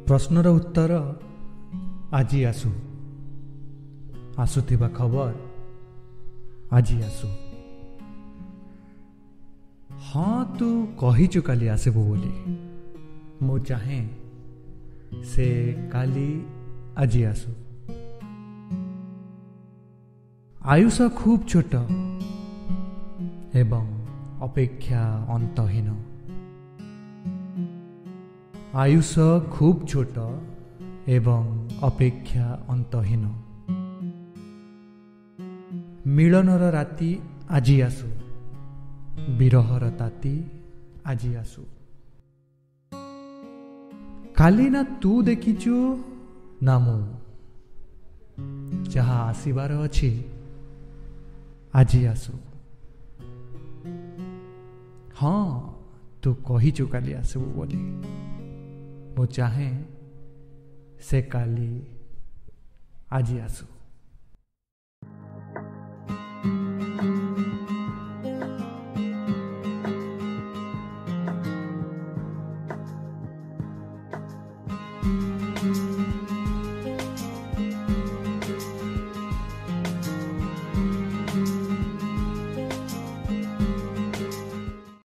प्रश्नर उत्तर आज आसु, आसुथिबा खबर आज आसु। हाँ तू कहीचु काली आसबु बोली, मु चाहे से काली आज आसु। आयुष खूब छोट एवं अपेक्षा अंतहीन। आयुष खूब छोट एवं अपेक्षा अंतहीन। मिलनर राति आजी आसु, विरहर ताती आजी आसु। काली ना तू देखिचु ना मु, जहा आसीबार अछि आजी आसु। हाँ तू कहीचु काली आसबु बोली, मु चाहे से काली आज आसु।